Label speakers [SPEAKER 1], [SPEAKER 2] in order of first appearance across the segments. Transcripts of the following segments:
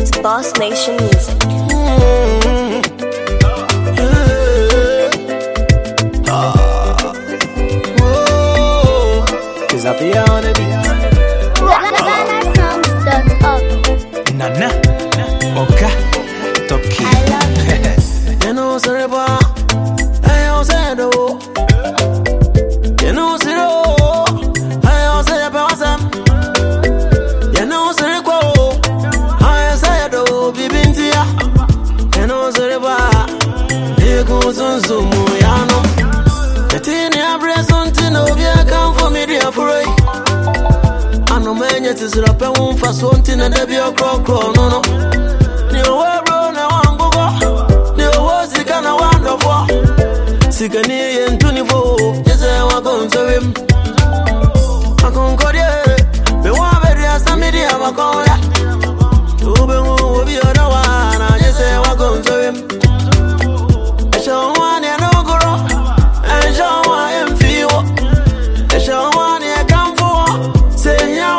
[SPEAKER 1] at Boss Nation Music.
[SPEAKER 2] Cause I be on the beat. Nana, Oka, Toki.
[SPEAKER 3] I love
[SPEAKER 2] you. You know, sorry, boy. I don't say no. You know, sorry, I don't say about them. You know, sorry, go. I say no, Bibintia. You know, sorry, boy. You go to Zoom, Yano. The thing you breast on Tino, you come for me, dear, for it. No man yet is up and won't fast wanting and there be a crow, no. New world, no one go. New was the kind of wonderful. Sickany and 24, yes, I going to him. I can't go there. The one very as a media, I'm a call. To be other one, I just say, I'm going to him. I show one and no girl, and show one and feel. I show one and come for. Say, yeah.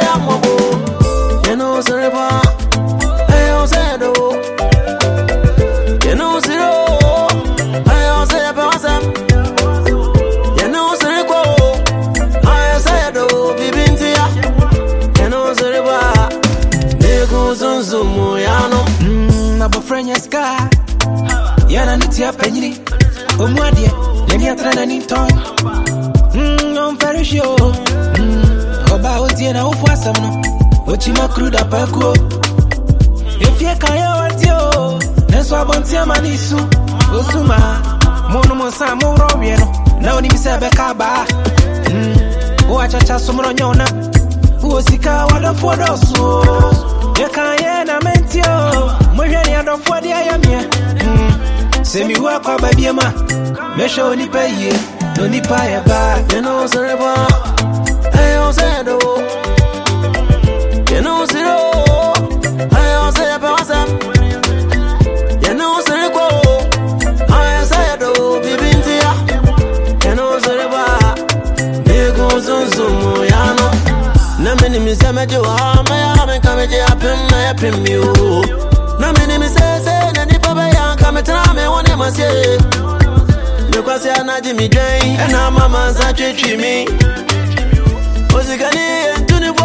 [SPEAKER 3] Sky, Yana Nitia Penny, Omwadia, Lenia Trananito. I'm very sure about Diana of Wasam, Ochima Cruda Paco. If you can't, that's why Bontia Manisu, Osuma, Monomosa Moroviano, now Nimisabekaba. Watch a Chasumrona, who was Sika, what a photo. You can't mentio. Mojani don't for the I am here. Semi work up by Biama. Mesho ni pay, no ni pay back.
[SPEAKER 2] You know, sir, I don't say no. You know, zero. I don't say about them. You know, sir, I say no. Bibintia. You know, sir, there goes on Zoom, Yano. Namini Misamejo, I am coming to happen, you. Na mini mi say na ni baba ya kametra me woni mase me kwase anaji mi dwen na mama za twetwi mi ozigani entunivo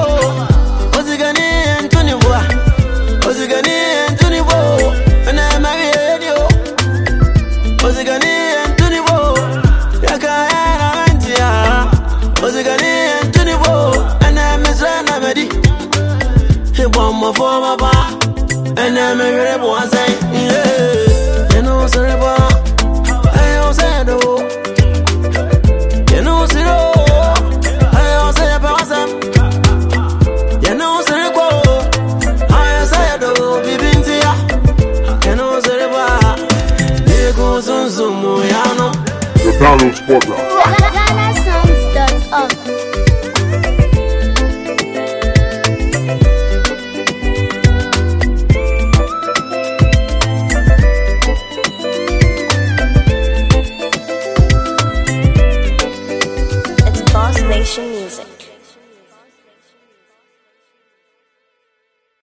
[SPEAKER 2] na mari radio ozigani entunivo ya ka era antia ozigani entunivo na mesra na medi he bombo for my ba. And I'm a very boy, yeah. You know, sir, I don't say no. You know, sir, I don't say about them. You know, sir, I say no, Bibintia. You know, sir, there goes on Zoom, Yano.
[SPEAKER 4] The Download Spotlight.
[SPEAKER 1] GhanaSongs.org